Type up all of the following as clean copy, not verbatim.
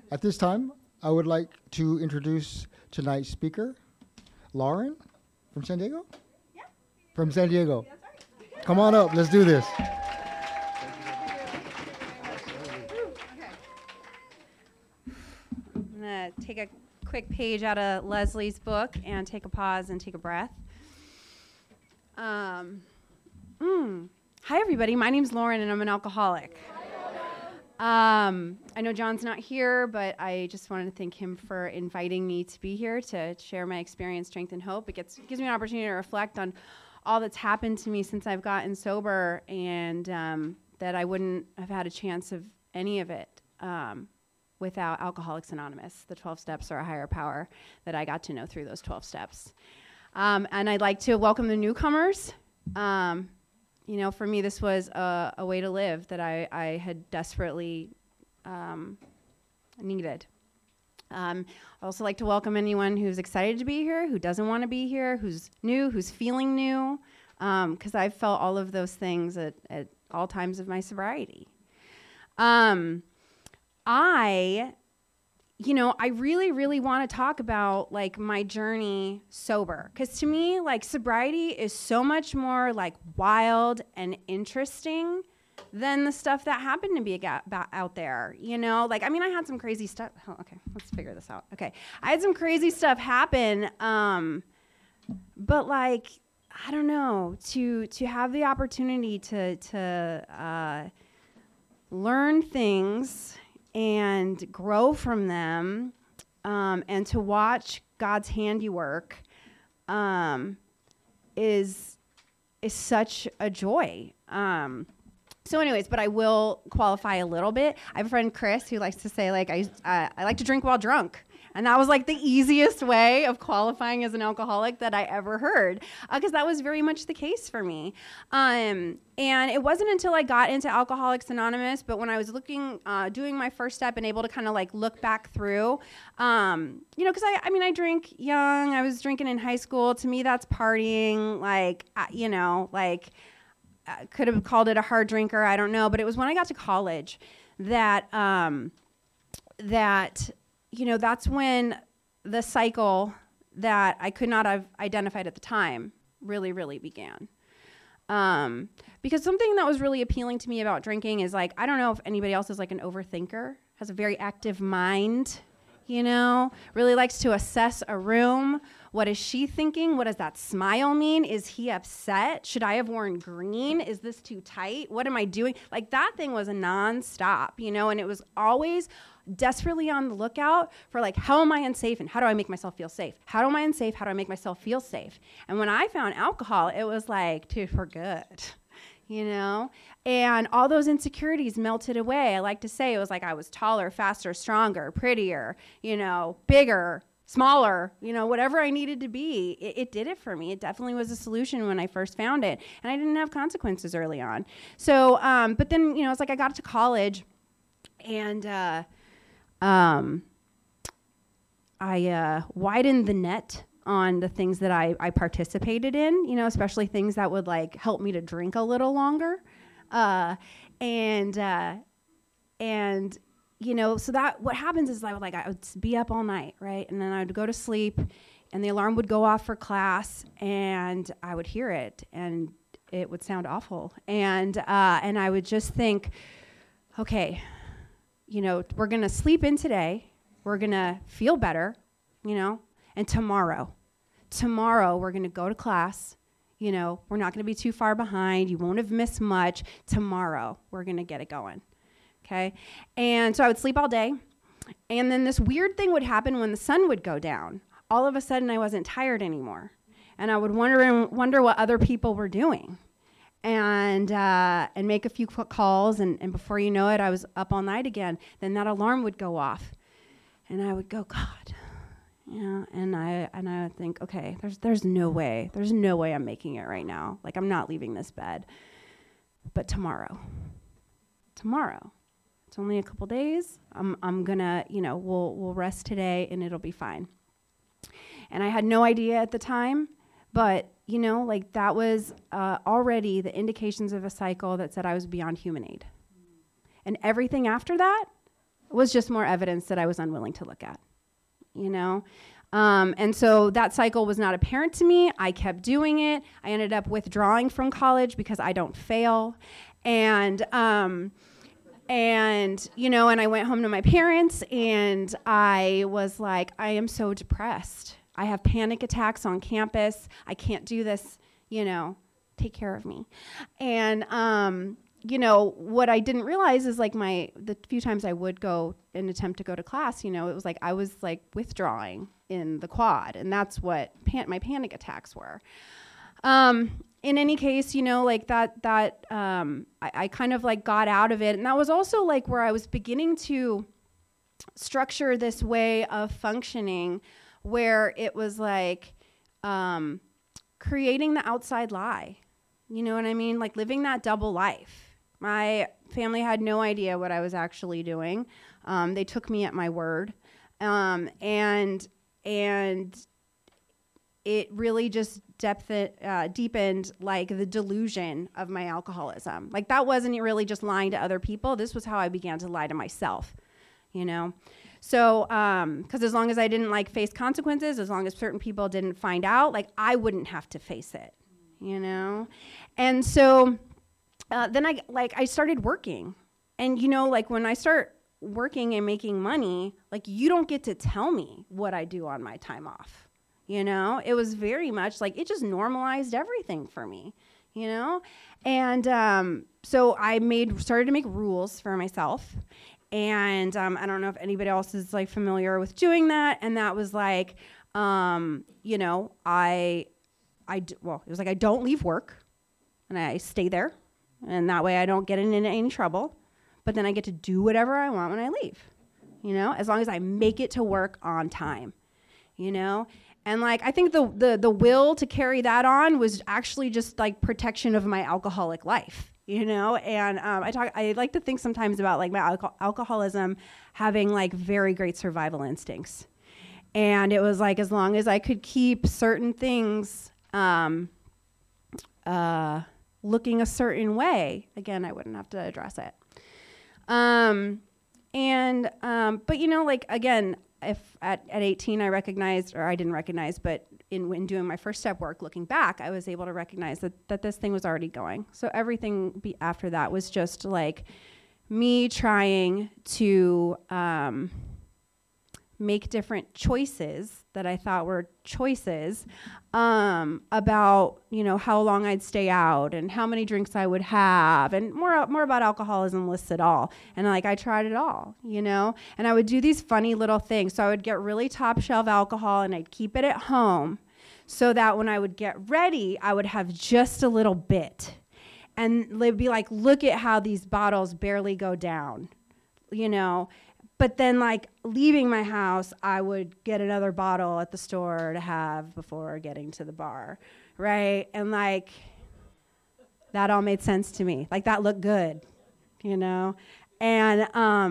At this time, I would like to introduce tonight's speaker, Lauren from San Diego? Yeah. From San Diego. That's right. Come on up, let's do this. I'm going to take a quick page out of Leslie's book and take a pause and take a breath. Hi, everybody. My name's Lauren, and I'm an alcoholic. I know John's not here, but I just wanted to thank him for inviting me to be here to share my experience, strength, and hope. It gives me an opportunity to reflect on all that's happened to me since I've gotten sober, and that I wouldn't have had a chance of any of it without Alcoholics Anonymous, the 12 steps or a higher power that I got to know through those 12 steps. And I'd like to welcome the newcomers. For me, this was a way to live that I had desperately needed. I'd also like to welcome anyone who's excited to be here, who doesn't want to be here, who's new, who's feeling new, because I've felt all of those things at all times of my sobriety. I really, really want to talk about like my journey sober, because to me, like sobriety is so much more like wild and interesting than the stuff that happened to be out there. I had some crazy stuff. Oh, okay, let's figure this out. Okay, I had some crazy stuff happen, but like I don't know, to have the opportunity to learn things and grow from them, and to watch God's handiwork is such a joy. But I will qualify a little bit. I have a friend, Chris, who likes to say, like, I like to drink while drunk. And that was like the easiest way of qualifying as an alcoholic that I ever heard, because that was very much the case for me. And it wasn't until I got into Alcoholics Anonymous, but when I was doing my first step and able to kind of like look back through, because I drink young. I was drinking in high school. To me, that's partying. I could have called it a hard drinker. I don't know. But it was when I got to college that that's when the cycle that I could not have identified at the time really, really began. Because something that was really appealing to me about drinking is like, I don't know if anybody else is like an overthinker, has a very active mind, really likes to assess a room. What is she thinking? What does that smile mean? Is he upset? Should I have worn green? Is this too tight? What am I doing? Like that thing was a nonstop, and it was always desperately on the lookout for like, how am I unsafe and how do I make myself feel safe? How am I unsafe? How do I make myself feel safe? And when I found alcohol, it was like, dude, we're good. And all those insecurities melted away. I like to say it was like I was taller, faster, stronger, prettier, bigger, smaller, whatever I needed to be. It did it for me. It definitely was a solution when I first found it. And I didn't have consequences early on. So, but then, it's like I got to college and I widened the net on the things that I participated in, especially things that would like help me to drink a little longer. So that what happens is I would be up all night, right? And then I would go to sleep and the alarm would go off for class and I would hear it and it would sound awful. And I would just think, okay, we're going to sleep in today. We're going to feel better, and tomorrow we're going to go to class. We're not going to be too far behind. You won't have missed much. Tomorrow we're going to get it going. Okay. And so I would sleep all day. And then this weird thing would happen when the sun would go down. All of a sudden I wasn't tired anymore. And I would wonder what other people were doing. And make a few quick calls, and before you know it, I was up all night again. Then that alarm would go off, and I would go, God, and I would think, okay, there's no way I'm making it right now. Like I'm not leaving this bed, but tomorrow, it's only a couple days. I'm gonna, we'll rest today, and it'll be fine. And I had no idea at the time, but that was already the indications of a cycle that said I was beyond human aid. And everything after that was just more evidence that I was unwilling to look at, you know? And so that cycle was not apparent to me. I kept doing it. I ended up withdrawing from college because I don't fail. And you know, and I went home to my parents and I was like, I am so depressed. I have panic attacks on campus. I can't do this, you know, take care of me. And, you know, what I didn't realize is like the few times I would go and attempt to go to class, you know, it was like I was like withdrawing in the quad, and that's what my panic attacks were. In any case, you know, like I kind of like got out of it, and that was also like where I was beginning to structure this way of functioning, where it was like creating the outside lie. You know what I mean? Like living that double life. My family had no idea what I was actually doing. They took me at my word. And it really just deepened like the delusion of my alcoholism. Like that wasn't really just lying to other people. This was how I began to lie to myself, you know? So, cause as long as I didn't like face consequences, as long as certain people didn't find out, like I wouldn't have to face it, you know? And so, then I started working, and you know, like when I start working and making money, like you don't get to tell me what I do on my time off. You know, it was very much like it just normalized everything for me, you know? And so I started to make rules for myself. And I don't know if anybody else is like familiar with doing that. And that was like, you know, it was like I don't leave work and I stay there. And that way I don't get into any trouble. But then I get to do whatever I want when I leave, you know, as long as I make it to work on time, you know? And like, I think the will to carry that on was actually just like protection of my alcoholic life, you know? And I like to think sometimes about like my alcoholism having like very great survival instincts. And it was like, as long as I could keep certain things looking a certain way, again, I wouldn't have to address it. But you know, like, again, if at 18 I recognized, or I didn't recognize, but in doing my first step work, looking back, I was able to recognize that this thing was already going. So everything after that was just like me trying to make different choices that I thought were choices about, you know, how long I'd stay out and how many drinks I would have, and more about alcoholism lists it all. And like I tried it all, you know, and I would do these funny little things. So I would get really top shelf alcohol and I'd keep it at home so that when I would get ready, I would have just a little bit. And they'd be like, look at how these bottles barely go down, you know. But then, like, leaving my house, I would get another bottle at the store to have before getting to the bar, right? And, like, that all made sense to me. Like, that looked good, you know? And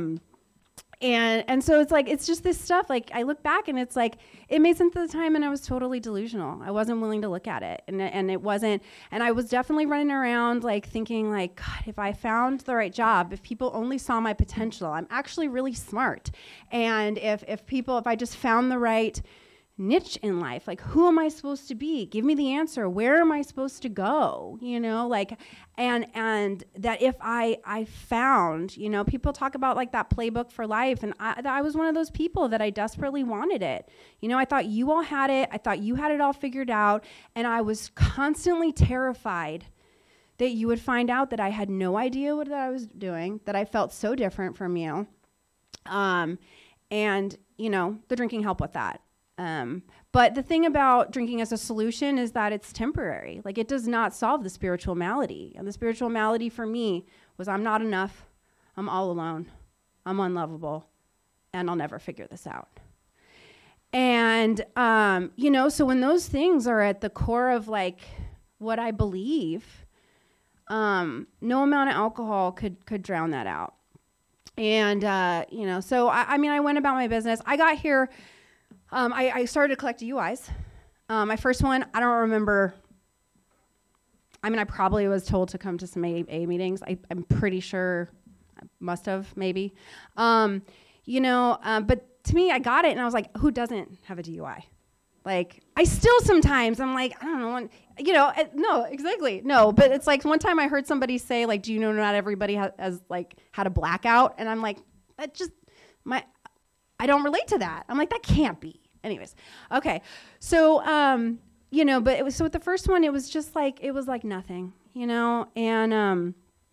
so it's like, it's just this stuff. Like, I look back, and it's like, it made sense at the time, and I was totally delusional. I wasn't willing to look at it, and it wasn't, and I was definitely running around, like, thinking, like, God, if I found the right job, if people only saw my potential, I'm actually really smart. And if I just found the right niche in life, like, who am I supposed to be? Give me the answer. Where am I supposed to go? You know, like, and that if I found, you know, people talk about like that playbook for life, and I was one of those people that I desperately wanted it. You know, I thought you all had it. I thought you had it all figured out, and I was constantly terrified that you would find out that I had no idea what I was doing, that I felt so different from you. And, you know, the drinking helped with that. But the thing about drinking as a solution is that it's temporary. Like, it does not solve the spiritual malady. And the spiritual malady for me was I'm not enough, I'm all alone, I'm unlovable, and I'll never figure this out. And, you know, so when those things are at the core of like what I believe, no amount of alcohol could drown that out. And, you know, so I mean, I went about my business. I got here. I started to collect UIs. My first one, I don't remember. I mean, I probably was told to come to some AA meetings. I'm pretty sure I must have, maybe. But to me, I got it, and I was like, who doesn't have a DUI? Like, I still sometimes, I'm like, I don't know, no, exactly, no. But it's like one time I heard somebody say, like, do you know not everybody has like, had a blackout? And I'm like, that just, I don't relate to that. I'm like, that can't be. Anyways, okay. So, but it was, so with the first one, it was just like, it was like nothing, and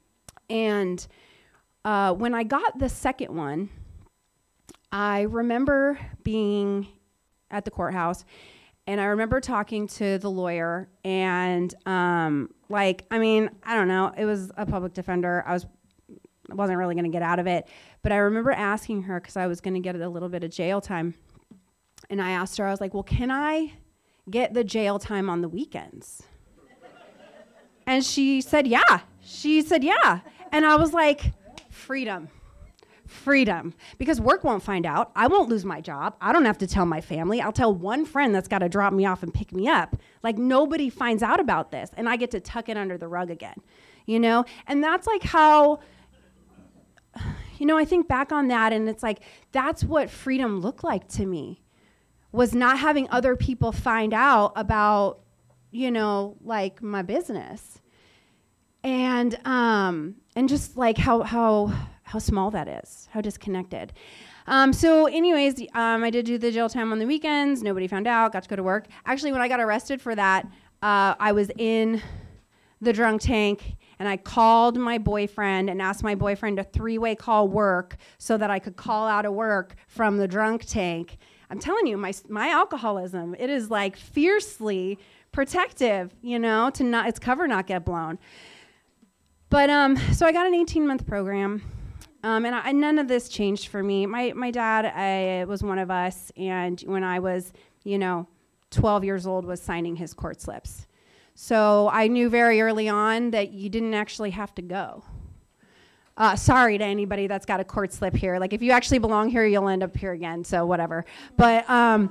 when I got the second one, I remember being at the courthouse, and I remember talking to the lawyer, and I don't know, it was a public defender. I wasn't really going to get out of it, but I remember asking her, because I was going to get a little bit of jail time, and I asked her, I was like, well, can I get the jail time on the weekends? And she said, yeah. And I was like, freedom. Because work won't find out. I won't lose my job. I don't have to tell my family. I'll tell one friend that's got to drop me off and pick me up. Like, nobody finds out about this, and I get to tuck it under the rug again, And that's like how, I think back on that, and it's like, that's what freedom looked like to me, was not having other people find out about, like, my business. And just like how small that is, how disconnected. So anyways, I did do the jail time on the weekends. Nobody found out, got to go to work. Actually, when I got arrested for that, I was in the drunk tank, and I called my boyfriend and asked my boyfriend to three-way call work so that I could call out of work from the drunk tank. I'm telling you, my alcoholism, it is like fiercely protective, to not, its cover not get blown. But so I got an 18-month program, and none of this changed for me. My dad was one of us, and when I was, 12 years old, was signing his court slips. So I knew very early on that you didn't actually have to go. Sorry to anybody that's got a court slip here. Like, if you actually belong here, you'll end up here again, so whatever. But, I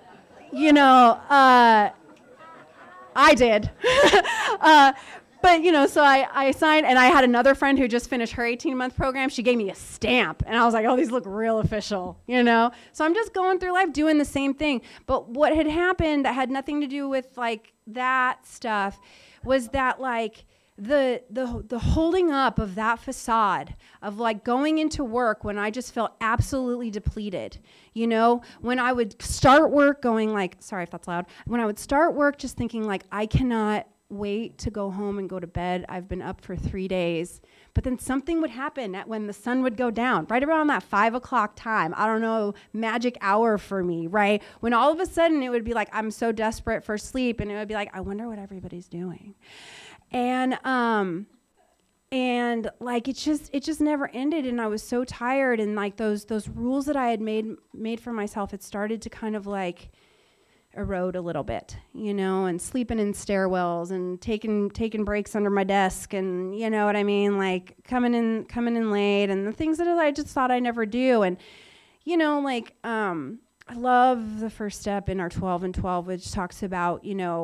did. But, so I signed, and I had another friend who just finished her 18-month program. She gave me a stamp, and I was like, oh, these look real official, So I'm just going through life doing the same thing. But what had happened that had nothing to do with, like, that stuff was that, like, the holding up of that facade of, like, going into work when I just felt absolutely depleted, when I would start work going like, sorry if that's loud, when I would start work just thinking, like, I cannot wait to go home and go to bed. I've been up for 3 days. But then something would happen when the sun would go down, right around that 5 o'clock time. I don't know, magic hour for me, right? When all of a sudden it would be like, I'm so desperate for sleep, and it would be like, I wonder what everybody's doing. And like, it just never ended, and I was so tired, and like those rules that I had made for myself, it started to kind of like erode a little bit, and sleeping in stairwells and taking breaks under my desk, and you know what I mean, like coming in late, and the things that I just thought I never do. And I love the first step in our 12 and 12, which talks about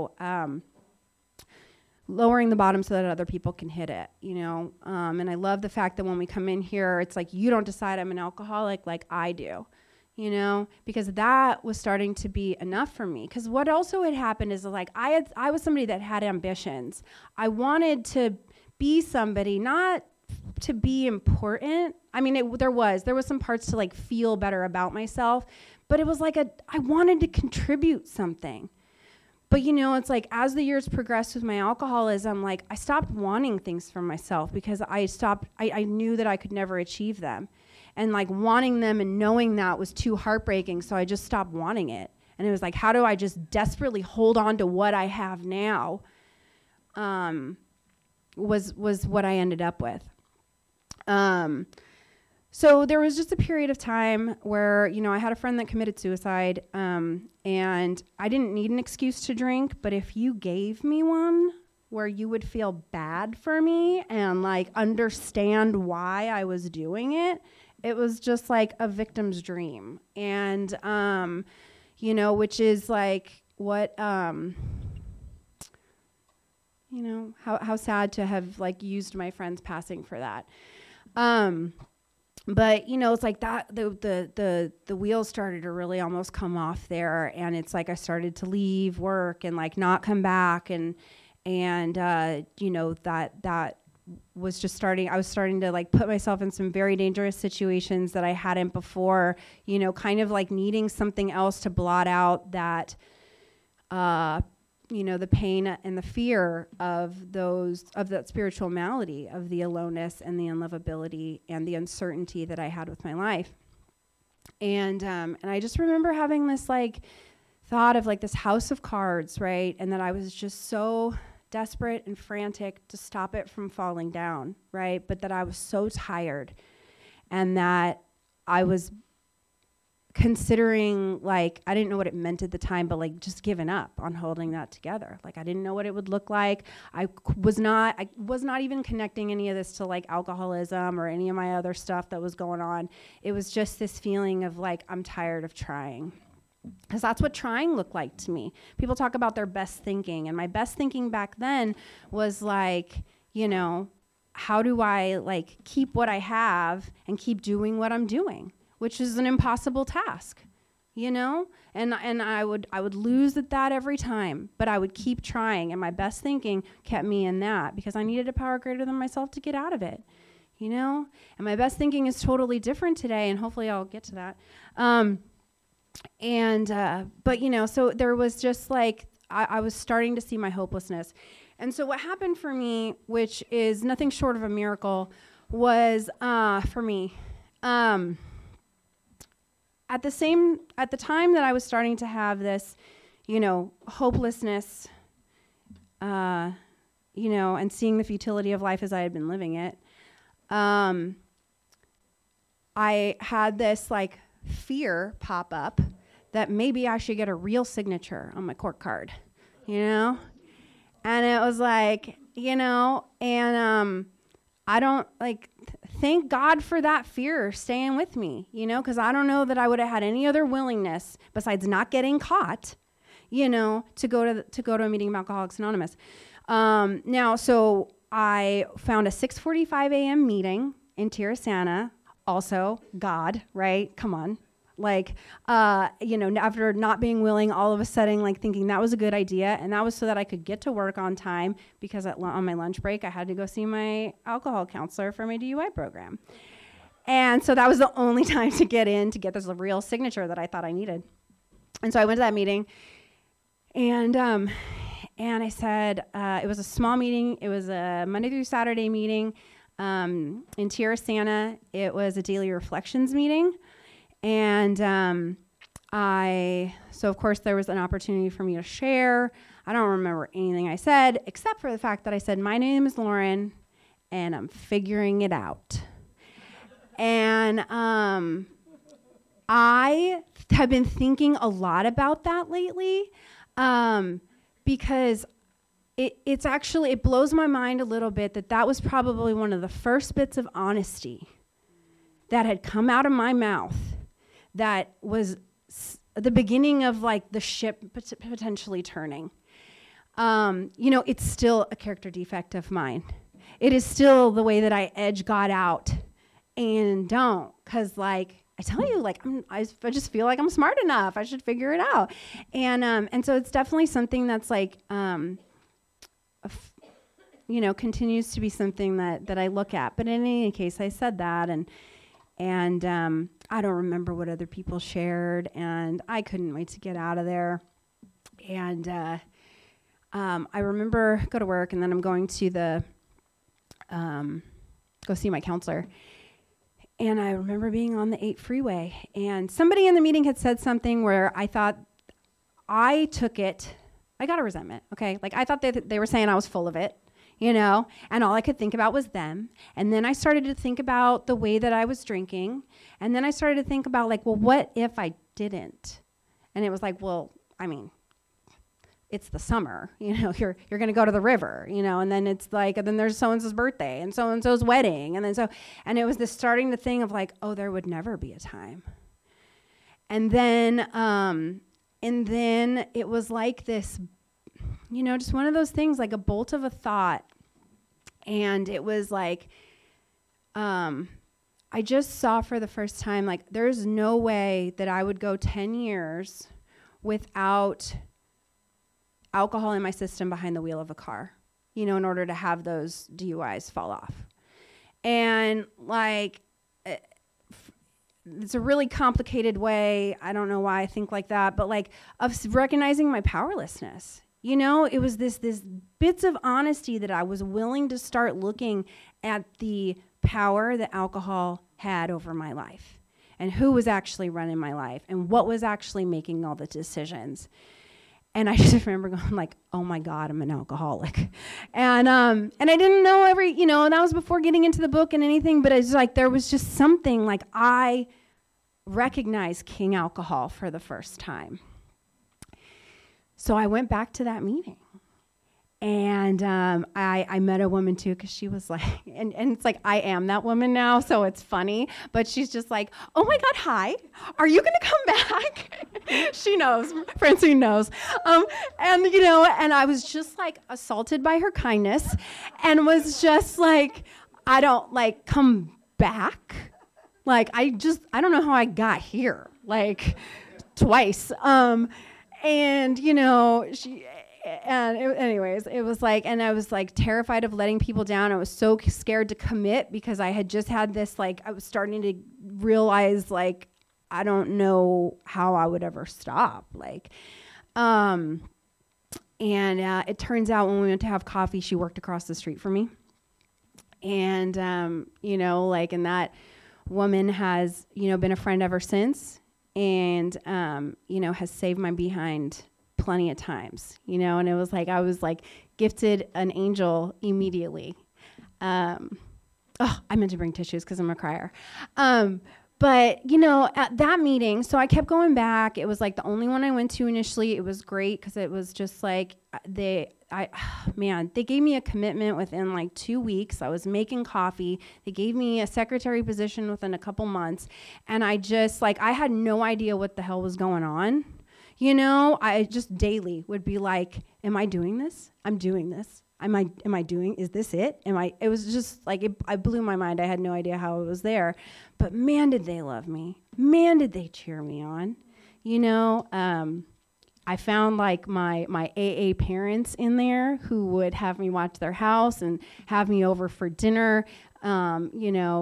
lowering the bottom so that other people can hit it, and I love the fact that when we come in here, it's like, you don't decide I'm an alcoholic like I do, because that was starting to be enough for me. Because what also had happened is, like, I was somebody that had ambitions. I wanted to be somebody, not to be important. I mean, there was some parts to, like, feel better about myself, but it was like I wanted to contribute something. But, it's like, as the years progressed with my alcoholism, like, I stopped wanting things for myself, because I knew that I could never achieve them. And, like, wanting them and knowing that was too heartbreaking, so I just stopped wanting it. And it was like, how do I just desperately hold on to what I have now, was what I ended up with. So there was just a period of time where, I had a friend that committed suicide, and I didn't need an excuse to drink, but if you gave me one where you would feel bad for me and, like, understand why I was doing it, it was just like a victim's dream. And, which is like what, how sad to have, like, used my friend's passing for that. But it's like that the wheels started to really almost come off there, and it's like I started to leave work and like not come back, and that was just starting. I was starting to like put myself in some very dangerous situations that I hadn't before, kind of like needing something else to blot out that the pain and the fear of that spiritual malady, of the aloneness and the unlovability and the uncertainty that I had with my life. And I just remember having this like thought of like this house of cards, right? And that I was just so desperate and frantic to stop it from falling down, right? But that I was so tired, and that I was considering, like, I didn't know what it meant at the time, but like just giving up on holding that together. Like I didn't know what it would look like. I was not even connecting any of this to like alcoholism or any of my other stuff that was going on. It was just this feeling of like, I'm tired of trying. Because that's what trying looked like to me. People talk about their best thinking, and my best thinking back then was like, how do I like keep what I have and keep doing what I'm doing? Which is an impossible task, and I would lose at that every time, but I would keep trying, and my best thinking kept me in that, because I needed a power greater than myself to get out of it, and my best thinking is totally different today, and hopefully I'll get to that. But so there was just like, I was starting to see my hopelessness. And so what happened for me, which is nothing short of a miracle, was for me, at the time that I was starting to have this, hopelessness, and seeing the futility of life as I had been living it, I had this like fear pop up that maybe I should get a real signature on my court card, and it was like, I don't like, thank God for that fear staying with me, because I don't know that I would have had any other willingness besides not getting caught, to go to a meeting of Alcoholics Anonymous. So I found a 6:45 a.m. meeting in Tirisana. Also, God, right? Come on. Like, after not being willing, all of a sudden, like thinking that was a good idea. And that was so that I could get to work on time, because on my lunch break, I had to go see my alcohol counselor for my DUI program. And so that was the only time to get in to get this real signature that I thought I needed. And so I went to that meeting, and I said, it was a small meeting. It was a Monday through Saturday meeting in Tirisana. It was a daily reflections meeting. And so of course there was an opportunity for me to share. I don't remember anything I said, except for the fact that I said, my name is Lauren, and I'm figuring it out. And I have been thinking a lot about that lately, because it blows my mind a little bit that was probably one of the first bits of honesty that had come out of my mouth. That was the beginning of like the ship potentially turning. It's still a character defect of mine. It is still the way that I edge God out and don't, because like I tell you, like I just feel like I'm smart enough. I should figure it out, and so it's definitely something that's like continues to be something that I look at. But in any case, I said that, and I don't remember what other people shared, and I couldn't wait to get out of there. And I remember go to work, and then I'm going to go see my counselor. And I remember being on the 8 freeway, and somebody in the meeting had said something where I thought I got a resentment, okay? Like I thought they were saying I was full of it. And all I could think about was them. And then I started to think about the way that I was drinking. And then I started to think about like, well, what if I didn't? And it was like, well, I mean, it's the summer, you're going to go to the river, and then it's like, and then there's so-and-so's birthday and so-and-so's wedding. And it was this starting to thing of like, oh, there would never be a time. And then it was like this, just one of those things, like a bolt of a thought. And it was like, I I just saw for the first time, like, there's no way that I would go 10 years without alcohol in my system behind the wheel of a car, you know, in order to have those DUIs fall off. And like, it's a really complicated way. I don't know why I think like that, but like of recognizing my powerlessness. You know, it was this bits of honesty that I was willing to start looking at the power that alcohol had over my life and who was actually running my life and what was actually making all the decisions. And I just remember going like, oh my God, I'm an alcoholic. And I didn't know and that was before getting into the book and anything, but it's like, there was just something like I recognized King Alcohol for the first time. So I went back to that meeting. And I met a woman too, because she was like, and it's like, I am that woman now, so it's funny. But she's just like, oh my God, hi, are you going to come back? She knows, Francine knows. And I was just like assaulted by her kindness and was just like, I don't like come back. Like, I don't know how I got here, like twice. It was like, and I was like terrified of letting people down. I was so scared to commit because I had just had this, like, I was starting to realize, like, I don't know how I would ever stop. Like, it turns out when we went to have coffee, she worked across the street from me. And, and that woman has, been a friend ever since and, has saved my behind plenty of times, and it was like, I was like gifted an angel immediately. I meant to bring tissues because I'm a crier. But at that meeting, so I kept going back. It was like the only one I went to initially. It was great because it was just like they gave me a commitment within like 2 weeks. I was making coffee. They gave me a secretary position within a couple months. And I just I had no idea what the hell was going on. I just daily would be like, am I doing this? I'm doing this. Is this it? It was just like, I blew my mind. I had no idea how it was there, but man, did they love me. Man, did they cheer me on. I found like my AA parents in there who would have me watch their house and have me over for dinner, and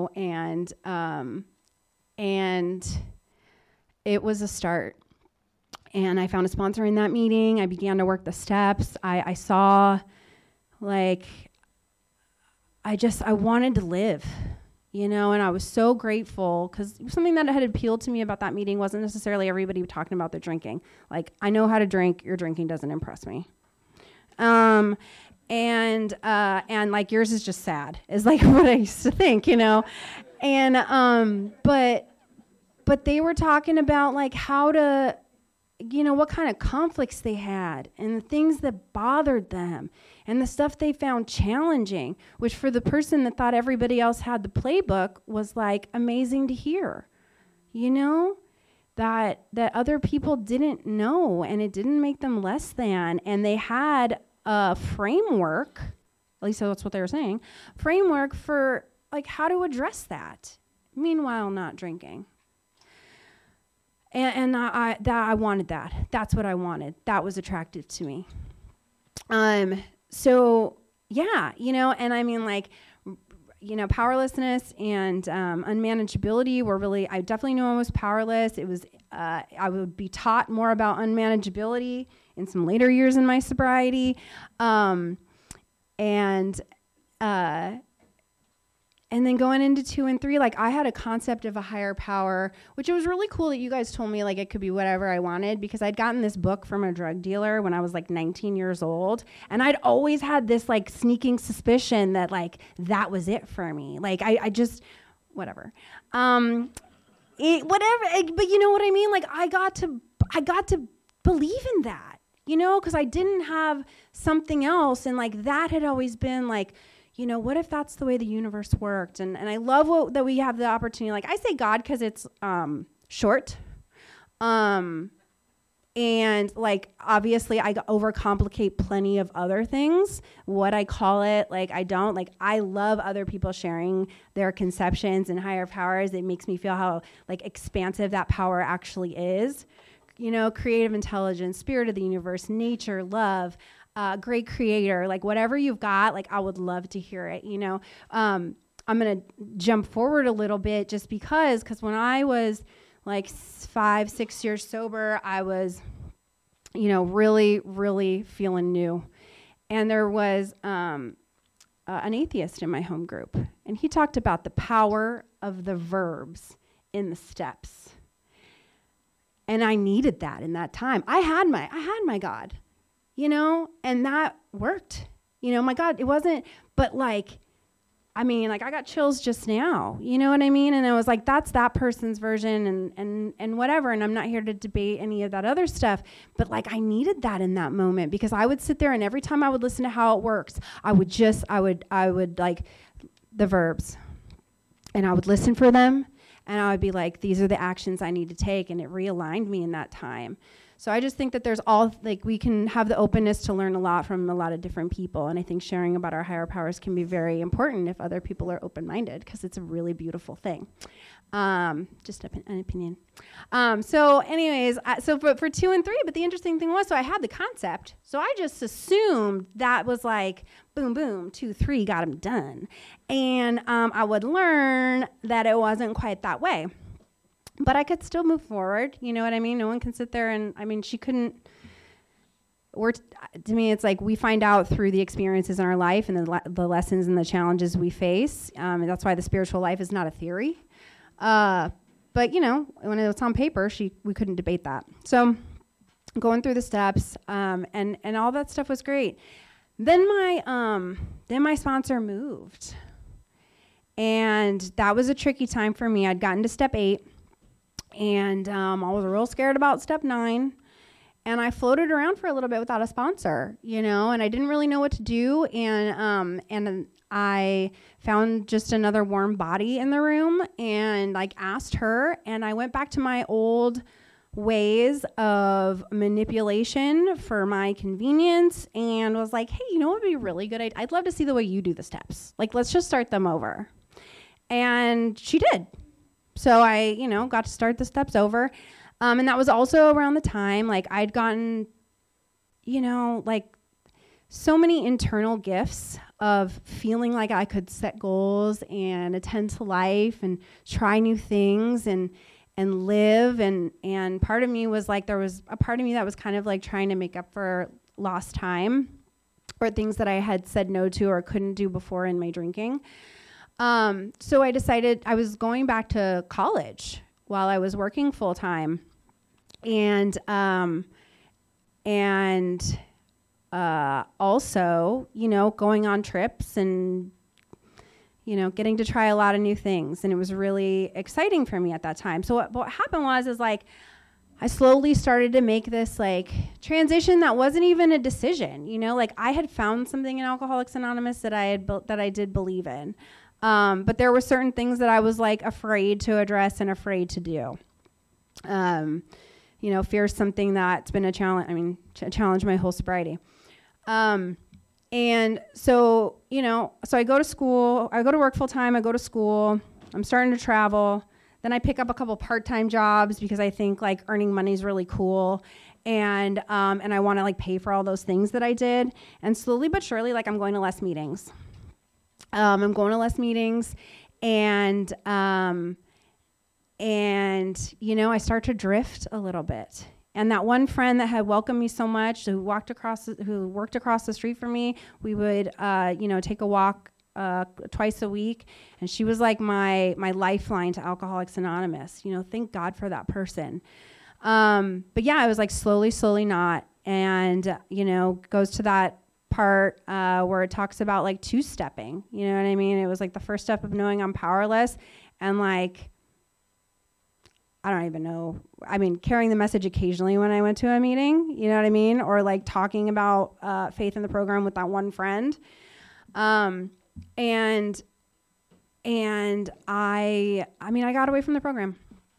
it was a start. And I found a sponsor in that meeting. I began to work the steps. I saw, like, I wanted to live, and I was so grateful because something that had appealed to me about that meeting wasn't necessarily everybody talking about their drinking. Like, I know how to drink. Your drinking doesn't impress me. And like, yours is just sad, is like what I used to think, And, but they were talking about like how to, what kind of conflicts they had and the things that bothered them and the stuff they found challenging, which for the person that thought everybody else had the playbook was like amazing to hear, that other people didn't know and it didn't make them less than. And they had a framework, at least that's what they were saying, framework for like how to address that. Meanwhile, not drinking. And I wanted that. That's what I wanted. That was attractive to me. So yeah, and I mean like, powerlessness and unmanageability were really, I definitely knew I was powerless. It was, I would be taught more about unmanageability in some later years in my sobriety. And then going into 2 and 3, like I had a concept of a higher power, which it was really cool that you guys told me like it could be whatever I wanted, because I'd gotten this book from a drug dealer when I was like 19 years old. And I'd always had this like sneaking suspicion that like that was it for me. Like I just, whatever. But you know what I mean? Like I got to believe in that, because I didn't have something else. And like that had always been like, what if that's the way the universe worked? And I love that we have the opportunity. Like I say God because it's short. And like, obviously I overcomplicate plenty of other things, what I call it. Like, I don't like, I love other people sharing their conceptions and higher powers. It makes me feel how like expansive that power actually is. You know, creative intelligence, spirit of the universe, nature, love, great creator, like whatever you've got, like I would love to hear it, you know. I'm going to jump forward a little bit just because when I was like 5-6 years sober, I was, you know, really, really feeling new. And there was an atheist in my home group, and he talked about the power of the verbs in the steps. And I needed that in that time. I had my God, you know, and that worked. You know, my God, it wasn't, but like, I mean, like I got chills just now, you know what I mean? And I was like, that's that person's version and whatever. And I'm not here to debate any of that other stuff, but like I needed that in that moment because I would sit there and every time I would listen to how it works, I would like the verbs and I would listen for them and I would be like, these are the actions I need to take. And it realigned me in that time. So I just think that there's all, like, we can have the openness to learn a lot from a lot of different people. And I think sharing about our higher powers can be very important if other people are open-minded, because it's a really beautiful thing. Just an opinion. So anyways, so for 2 and 3, but the interesting thing was, so I had the concept. So I just assumed that was like, boom, boom, 2, 3, got them done. And I would learn that it wasn't quite that way. But I could still move forward, you know what I mean? No one can sit there and, I mean, she couldn't, to me, it's like we find out through the experiences in our life and the lessons and the challenges we face. And that's why the spiritual life is not a theory. But, you know, when it's on paper, we couldn't debate that. So going through the steps and all that stuff was great. Then my sponsor moved. And that was a tricky time for me. I'd gotten to step 8. And I was real scared about step 9. And I floated around for a little bit without a sponsor, you know, and I didn't really know what to do. And I found just another warm body in the room and like asked her. And I went back to my old ways of manipulation for my convenience and was like, hey, you know what would be really good? I'd love to see the way you do the steps. Like, let's just start them over. And she did. So I, you know, got to start the steps over. And that was also around the time, like, I'd gotten, you know, like, so many internal gifts of feeling like I could set goals and attend to life and try new things and live. And part of me was like, there was a part of me that was kind of like trying to make up for lost time or things that I had said no to or couldn't do before in my drinking. So I decided I was going back to college while I was working full time and also, you know, going on trips and, you know, getting to try a lot of new things. And it was really exciting for me at that time. So what happened is like, I slowly started to make this like transition that wasn't even a decision, you know, like I had found something in Alcoholics Anonymous that I did believe in. But there were certain things that I was like afraid to address and afraid to do. You know, fear is something that's been a challenge. I mean, challenge my whole sobriety. And so, you know, so I go to school, I go to work full time, I go to school, I'm starting to travel. Then I pick up a couple part-time jobs because I think like earning money is really cool. And I want to like pay for all those things that I did. And slowly but surely, like I'm going to less meetings. I'm going to less meetings and, you know, I start to drift a little bit. And that one friend that had welcomed me so much, who worked across the street from me, we would, you know, take a walk twice a week. And she was like my lifeline to Alcoholics Anonymous. You know, thank God for that person. But yeah, I was like slowly not. And, you know, goes to that part where it talks about like two-stepping, you know what I mean? It was like the first step of knowing I'm powerless and like, I don't even know. I mean, carrying the message occasionally when I went to a meeting, you know what I mean? Or like talking about faith in the program with that one friend. And I got away from the program.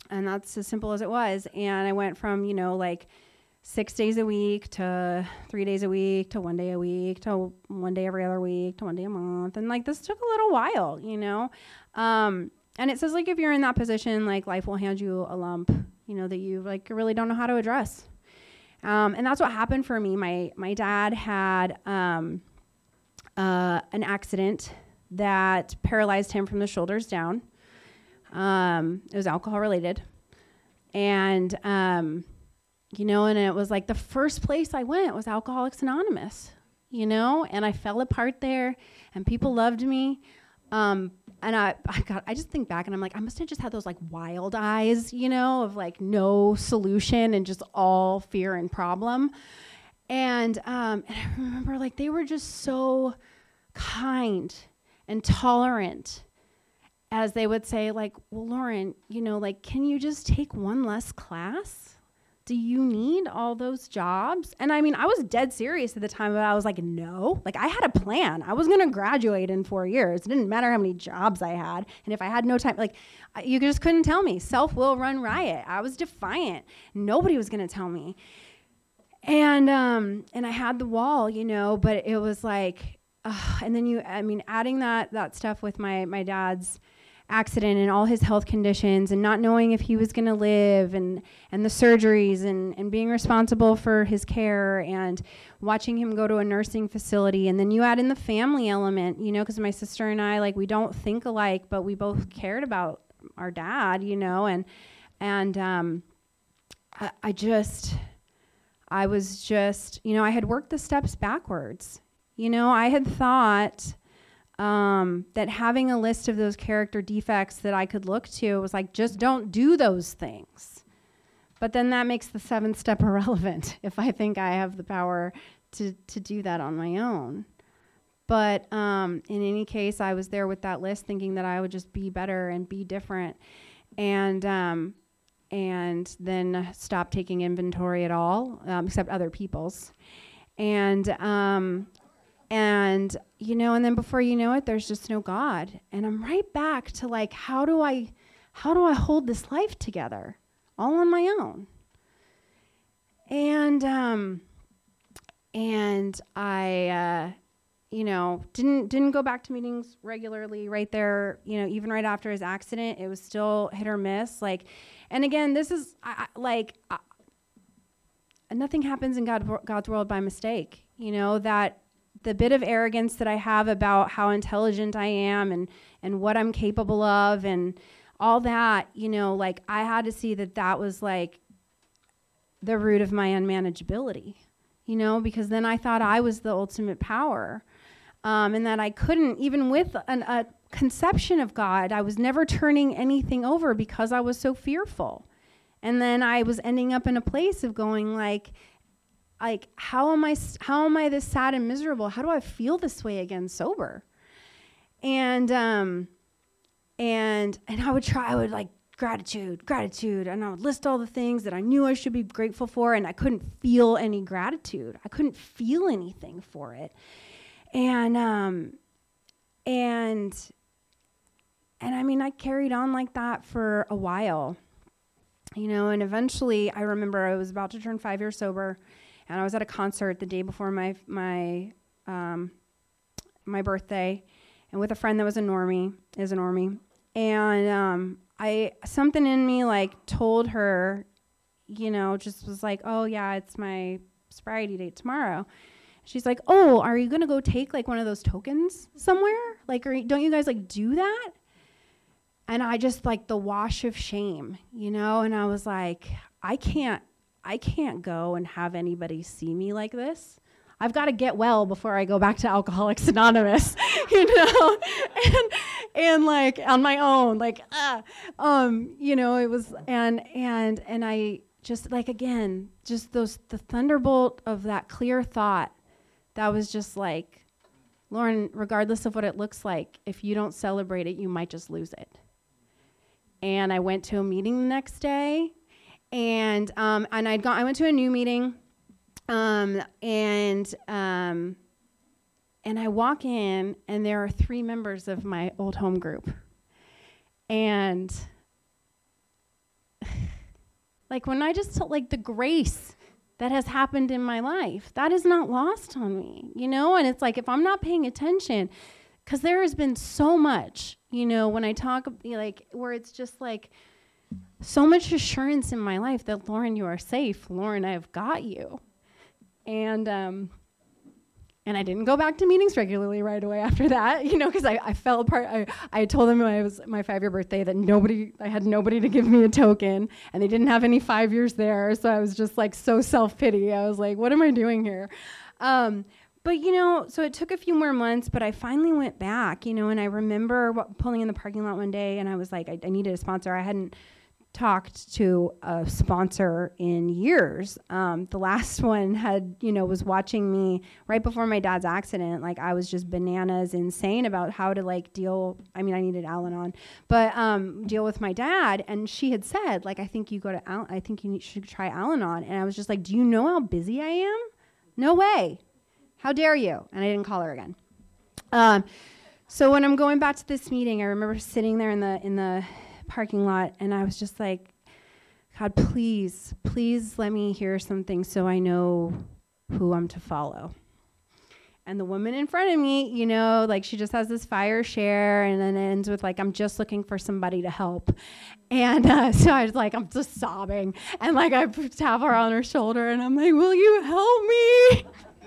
And that's as simple as it was. And I went from, like 6 days a week to 3 days a week to 1 day a week to 1 day every other week to 1 day a month. And like, this took a little while, and it says like, if you're in that position, like life will hand you a lump, that you like really don't know how to address. And that's what happened for me. My dad had an accident that paralyzed him from the shoulders down. It was alcohol related. And, and it was like the first place I went was Alcoholics Anonymous, and I fell apart there and people loved me. And I just think back and I'm like, I must have just had those like wild eyes, of like no solution and just all fear and problem. And I remember like they were just so kind and tolerant, as they would say like, well, Lauren, like, can you just take one less class? Do you need all those jobs? And I mean, I was dead serious at the time, but I was like, no, like I had a plan. I was going to graduate in 4 years. It didn't matter how many jobs I had. And if I had no time, like you just couldn't tell me. Self will run riot. I was defiant. Nobody was going to tell me. And I had the wall, but it was like, and then adding that stuff with my dad's accident and all his health conditions and not knowing if he was going to live and the surgeries and being responsible for his care and watching him go to a nursing facility. And then you add in the family element, because my sister and I, like, we don't think alike, but we both cared about our dad, I had worked the steps backwards. I had thought that having a list of those character defects that I could look to was like, just don't do those things. But then that makes the 7th step irrelevant if I think I have the power to do that on my own. But in any case, I was there with that list thinking that I would just be better and be different. And then stop taking inventory at all, except other people's. And then before you know it, there's just no God. And I'm right back to like, how do I hold this life together all on my own? And I, didn't go back to meetings regularly right there, even right after his accident. It was still hit or miss. Like, and again, this is nothing happens in God's world by mistake, that the bit of arrogance that I have about how intelligent I am and what I'm capable of and all that, like I had to see that was like the root of my unmanageability, because then I thought I was the ultimate power, and that I couldn't, even with a conception of God, I was never turning anything over because I was so fearful. And then I was ending up in a place of going like, how am I this sad and miserable? How do I feel this way again sober? And I would like gratitude, and I would list all the things that I knew I should be grateful for, and I couldn't feel any gratitude. I couldn't feel anything for it. And I mean, I carried on like that for a while, and eventually I remember I was about to turn 5 years sober. And I was at a concert the day before my birthday, and with a friend that is a normie. And something in me like told her, just was like, oh yeah, it's my sobriety date tomorrow. She's like, oh, are you gonna go take like one of those tokens somewhere? Like, don't you guys like do that? And I just like the wash of shame, and I was like, I can't go and have anybody see me like this. I've got to get well before I go back to Alcoholics Anonymous, and like on my own, like, it was, and I just like, again, just the thunderbolt of that clear thought that was just like, Lauren, regardless of what it looks like, if you don't celebrate it, you might just lose it. And I went to a meeting the next day. And I went to a new meeting, and I walk in, and there are 3 members of my old home group, and Like when I just told, like the grace that has happened in my life, that is not lost on me, you know? And it's like, if I'm not paying attention, because there has been so much, you know, when I talk, like, where it's just like so much assurance in my life that, Lauren, you are safe. Lauren, I have got you. And I didn't go back to meetings regularly right away after that, you know, because I fell apart. I told them when it was my 5-year birthday that I had nobody to give me a token, and they didn't have any 5 years there. So I was just like so self-pity. I was like, what am I doing here? But, you know, so it took a few more months, but I finally went back, you know, and I remember pulling in the parking lot one day, and I was like, I needed a sponsor. I hadn't talked to a sponsor in years. The last one was watching me right before my dad's accident. Like, I was just bananas insane about how to like deal. I mean, I needed Al-Anon, but deal with my dad. And she had said, like, I think you should try Al-Anon. And I was just like, do you know how busy I am? No way. How dare you? And I didn't call her again. So when I'm going back to this meeting, I remember sitting there in the parking lot, and I was just like, God, please let me hear something so I know who I'm to follow. And the woman in front of me, you know, like, she just has this fire share, and then it ends with like, I'm just looking for somebody to help. And so I was like, I'm just sobbing, and like I tap her on her shoulder, and I'm like, will you help me?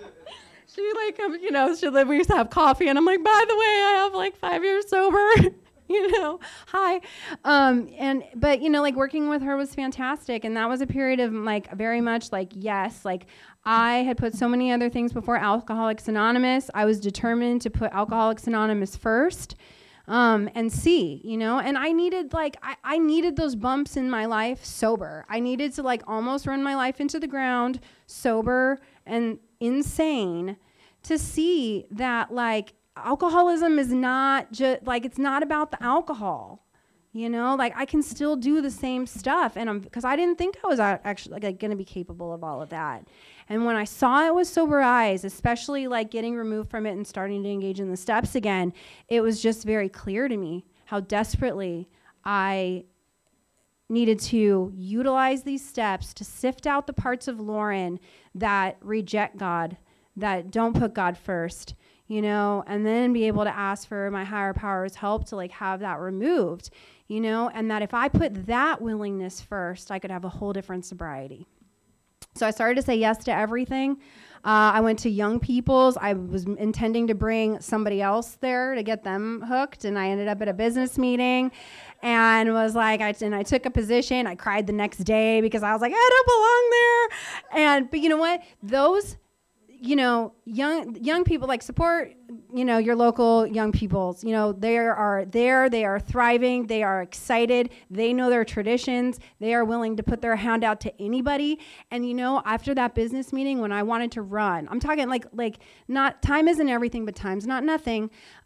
She like, you know, we used to have coffee, and I'm like, by the way, I have like 5 years sober. You know, hi. But, you know, like, working with her was fantastic. And that was a period of like, very much like, yes, like, I had put so many other things before Alcoholics Anonymous. I was determined to put Alcoholics Anonymous first, and see, you know, and I needed like, I needed those bumps in my life sober. I needed to like almost run my life into the ground sober and insane to see that, like, alcoholism is not just like, it's not about the alcohol, you know, like, I can still do the same stuff. And because I didn't think I was actually like going to be capable of all of that. And when I saw it with sober eyes, especially like getting removed from it and starting to engage in the steps again, it was just very clear to me how desperately I needed to utilize these steps to sift out the parts of Lauren that reject God, that don't put God first, you know, and then be able to ask for my higher power's help to like have that removed, you know, and that if I put that willingness first, I could have a whole different sobriety. So I started to say yes to everything. I went to young people's. I was intending to bring somebody else there to get them hooked, and I ended up at a business meeting and was like, I took a position. I cried the next day because I was like, I don't belong there. But you know what? Those, you know, young people, like, support, you know, your local young peoples. You know, they are there, they are thriving, they are excited, they know their traditions, they are willing to put their hand out to anybody. And, you know, after that business meeting, when I wanted to run, I'm talking like not, time isn't everything, but time's not nothing.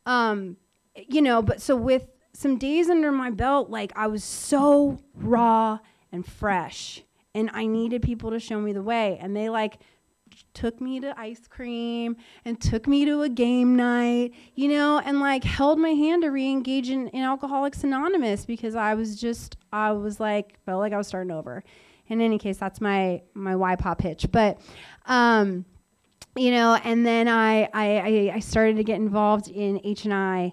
You know, but so with some days under my belt, like, I was so raw and fresh, and I needed people to show me the way. And they like took me to ice cream and took me to a game night, you know, and like held my hand to re-engage in Alcoholics Anonymous, because I was like, felt like I was starting over. In any case, that's my YPOP pitch. But, you know, and then I started to get involved in H&I,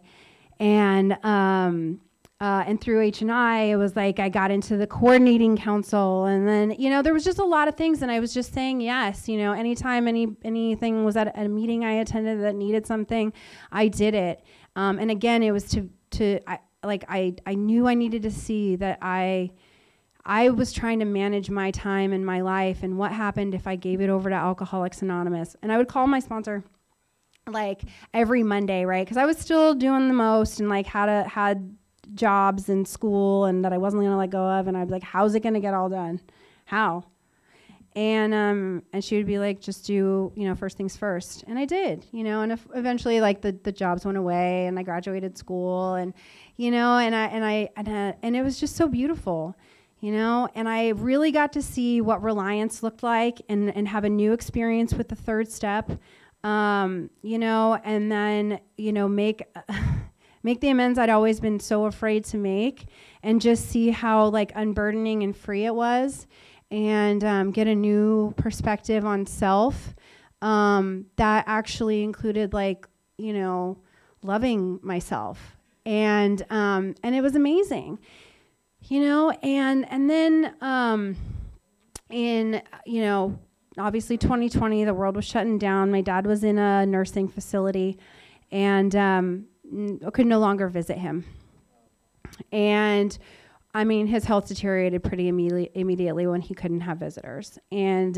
and through H&I, it was like I got into the coordinating council, and then, you know, there was just a lot of things, and I was just saying yes. You know, anytime anything was at a meeting I attended that needed something, I did it. And again, it was I knew I needed to see that I was trying to manage my time and my life, and what happened if I gave it over to Alcoholics Anonymous. And I would call my sponsor like every Monday, right? Because I was still doing the most, and like had jobs in school and that I wasn't gonna let go of, and I'd be like, how's it gonna get all done? How? And she would be like, just do, you know, first things first. And I did, you know, and eventually like the jobs went away, and I graduated school, and, you know, and it was just so beautiful, you know, and I really got to see what reliance looked like, and have a new experience with the third step, you know, and then, you know, make the amends I'd always been so afraid to make, and just see how like unburdening and free it was. and get a new perspective on self that actually included, like, you know, loving myself. And it was amazing, you know, and then in, you know, obviously 2020, the world was shutting down. My dad was in a nursing facility, and I could no longer visit him. And I mean, his health deteriorated pretty immediately when he couldn't have visitors. And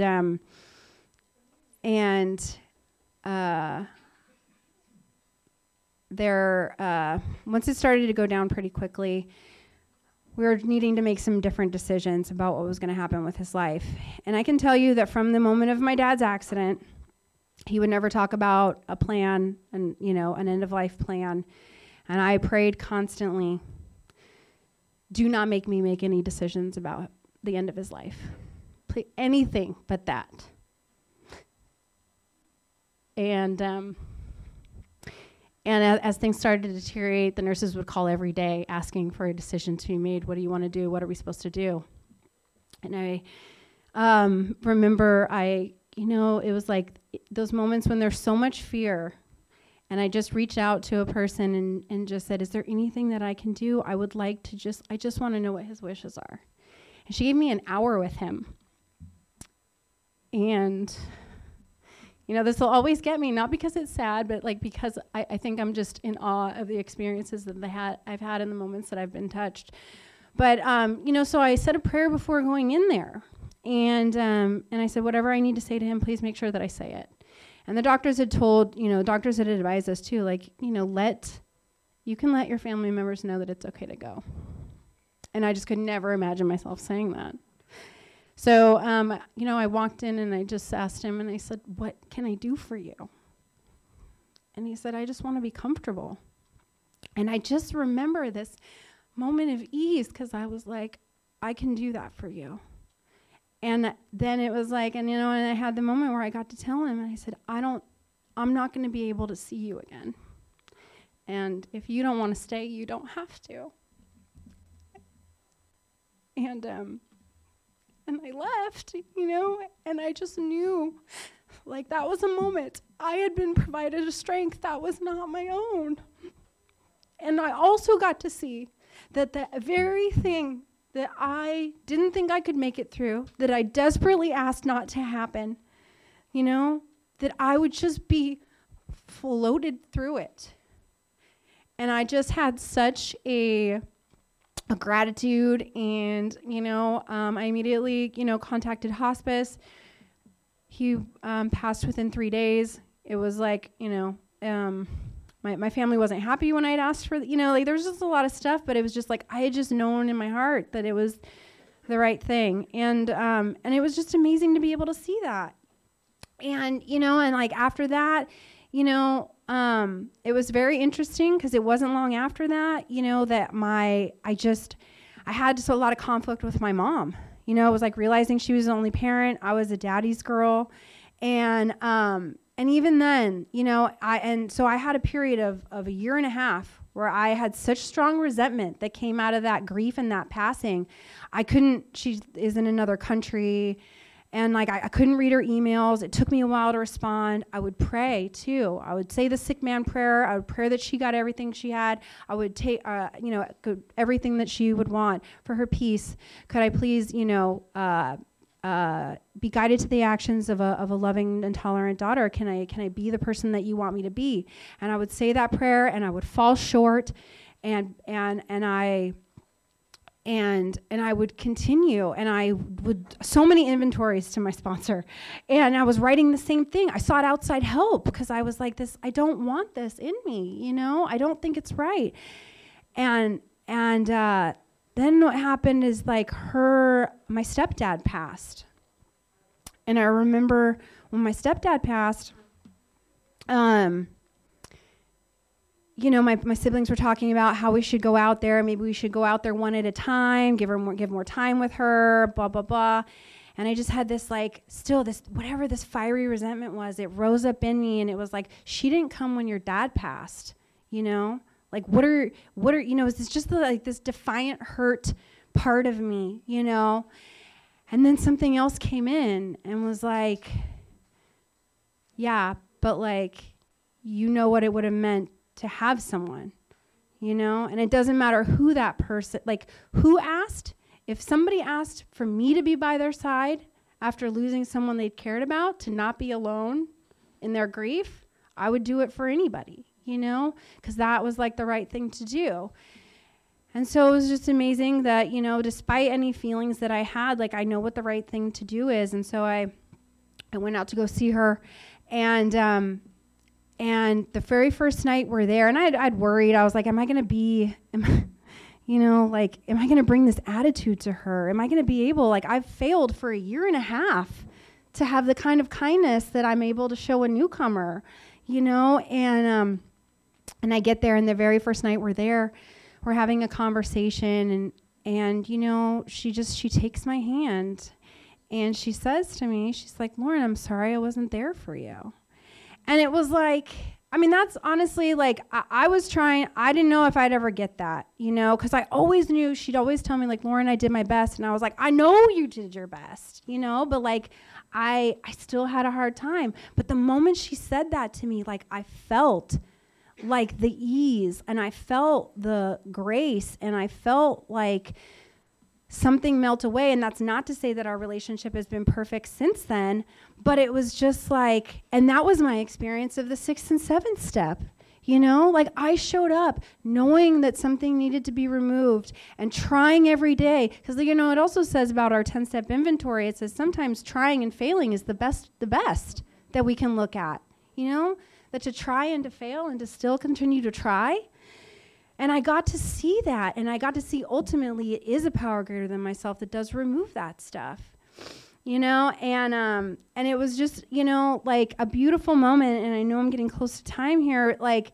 once it started to go down pretty quickly, we were needing to make some different decisions about what was going to happen with his life. And I can tell you that from the moment of my dad's accident, he would never talk about a plan and, you know, an end-of-life plan. And I prayed constantly, do not make me make any decisions about the end of his life. Anything but that. And as things started to deteriorate, the nurses would call every day asking for a decision to be made. What do you want to do? What are we supposed to do? And I remember you know, it was like those moments when there's so much fear. And I just reached out to a person and just said, is there anything that I can do? I would like to I just want to know what his wishes are. And she gave me an hour with him. And, you know, this will always get me, not because it's sad, but like because I think I'm just in awe of the experiences that I've had in the moments that I've been touched. But, you know, so I said a prayer before going in there. And I said, whatever I need to say to him, please make sure that I say it. And the doctors had doctors had advised us too, like, you know, you can let your family members know that it's okay to go. And I just could never imagine myself saying that. So, you know, I walked in and I just asked him and I said, what can I do for you? And he said, I just want to be comfortable. And I just remember this moment of ease because I was like, I can do that for you. And then it was like, and, you know, and I had the moment where I got to tell him, and I said, I'm not going to be able to see you again. And if you don't want to stay, you don't have to. And I left, you know, and I just knew, like, that was a moment. I had been provided a strength that was not my own. And I also got to see that the very thing that I didn't think I could make it through, that I desperately asked not to happen, you know, that I would just be floated through it. And I just had such a gratitude, and, you know, I immediately, you know, contacted hospice. He passed within 3 days. It was like, you know, my family wasn't happy when I had asked for, you know, like there was just a lot of stuff, but it was just like I had just known in my heart that it was the right thing. And it was just amazing to be able to see that. And, you know, and like after that, you know, it was very interesting because it wasn't long after that, you know, that I had just a lot of conflict with my mom. You know, it was like realizing she was the only parent. I was a daddy's girl. And even then, you know, so I had a period of a year and a half where I had such strong resentment that came out of that grief and that passing. She is in another country, and like I couldn't read her emails. It took me a while to respond. I would pray too. I would say the sick man prayer. I would pray that she got everything she had. I would take, you know, everything that she would want for her peace. Could I please, you know, be guided to the actions of a loving and tolerant daughter? Can I be the person that you want me to be? And I would say that prayer, and I would fall short, and I would continue, and I would so many inventories to my sponsor, and I was writing the same thing. I sought outside help because I was like, I don't want this in me, you know. I don't think it's right, and then what happened is like my stepdad passed. And I remember when my stepdad passed, you know, my siblings were talking about how we should go out there. Maybe we should go out there one at a time, give more time with her, blah, blah, blah. And I just had this whatever this fiery resentment was, it rose up in me, and it was like, she didn't come when your dad passed, you know? Like, what are, you know, is this just like this defiant hurt part of me, you know? And then something else came in and was like, yeah, but like, you know what it would have meant to have someone, you know? And it doesn't matter who that person, like who asked. If somebody asked for me to be by their side after losing someone they cared about, to not be alone in their grief, I would do it for anybody, you know? Because that was like the right thing to do. And so it was just amazing that, you know, despite any feelings that I had, like I know what the right thing to do is. And so I went out to go see her, and the very first night we're there, and I'd worried. I was like, am I going to be, you know, like, am I going to bring this attitude to her? Am I going to be able, like, I've failed for a year and a half to have the kind of kindness that I'm able to show a newcomer, you know? And I get there, and the very first night we're there, we're having a conversation, and you know, she takes my hand, and she says to me, she's like, Lauren, I'm sorry I wasn't there for you. And it was like, I mean, that's honestly, like, I was trying, I didn't know if I'd ever get that, you know, because I always knew, she'd always tell me, like, Lauren, I did my best. And I was like, I know you did your best, you know, but like, I still had a hard time. But the moment she said that to me, like, I felt like the ease, and I felt the grace, and I felt like something melt away. And that's not to say that our relationship has been perfect since then, but it was just like, and that was my experience of the 6th and 7th step, you know, like I showed up knowing that something needed to be removed and trying every day. Because, you know, it also says about our 10-step inventory, it says sometimes trying and failing is the best that we can look at, you know, that to try and to fail and to still continue to try. And I got to see that, and I got to see ultimately it is a power greater than myself that does remove that stuff, you know, and it was just, you know, like a beautiful moment. And I know I'm getting close to time here. Like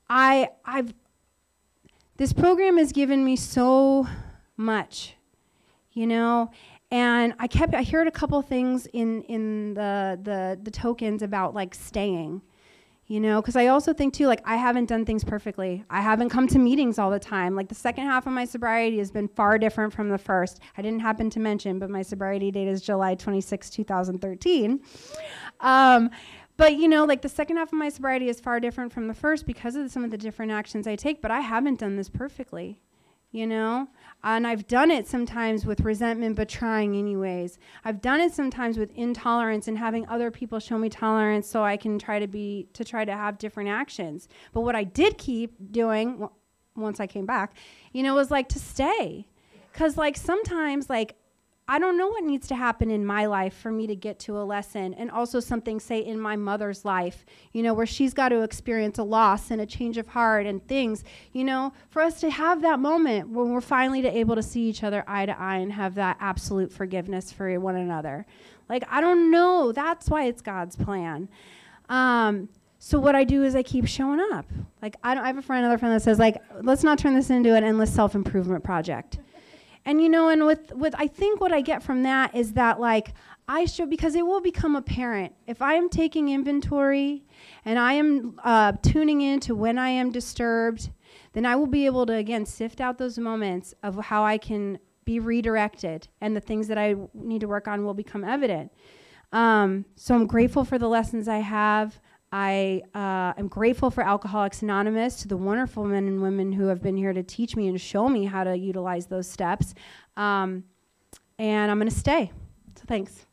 this program has given me so much, you know, and I heard a couple things in the tokens about like staying. You know, because I also think, too, like, I haven't done things perfectly. I haven't come to meetings all the time. Like, the second half of my sobriety has been far different from the first. I didn't happen to mention, but my sobriety date is July 26, 2013. But, you know, like, the second half of my sobriety is far different from the first because of some of the different actions I take, but I haven't done this perfectly, you know? And I've done it sometimes with resentment, but trying anyways. I've done it sometimes with intolerance and having other people show me tolerance so I can try to have different actions. But what I did keep doing once I came back, you know, was like to stay. Because like sometimes like I don't know what needs to happen in my life for me to get to a lesson, and also something, say, in my mother's life, you know, where she's got to experience a loss and a change of heart and things, you know, for us to have that moment when we're finally able to see each other eye to eye and have that absolute forgiveness for one another. Like, I don't know. That's why it's God's plan. So what I do is I keep showing up. Like, I have another friend that says, like, let's not turn this into an endless self-improvement project. And, you know, and with I think what I get from that is that, like, I show, because it will become apparent. If I am taking inventory and I am tuning in to when I am disturbed, then I will be able to, again, sift out those moments of how I can be redirected, and the things that I need to work on will become evident. So I'm grateful for the lessons I have. I am grateful for Alcoholics Anonymous, to the wonderful men and women who have been here to teach me and show me how to utilize those steps. And I'm going to stay. So thanks.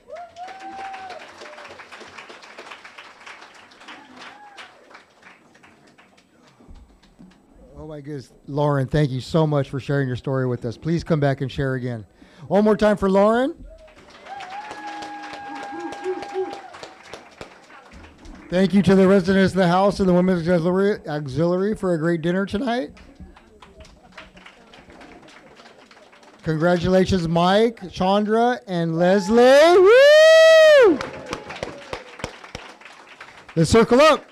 Oh, my goodness. Lauren, thank you so much for sharing your story with us. Please come back and share again. One more time for Lauren. Thank you to the residents of the house and the Women's Auxiliary for a great dinner tonight. Congratulations, Mike, Chandra, and Leslie. Woo! Let's circle up.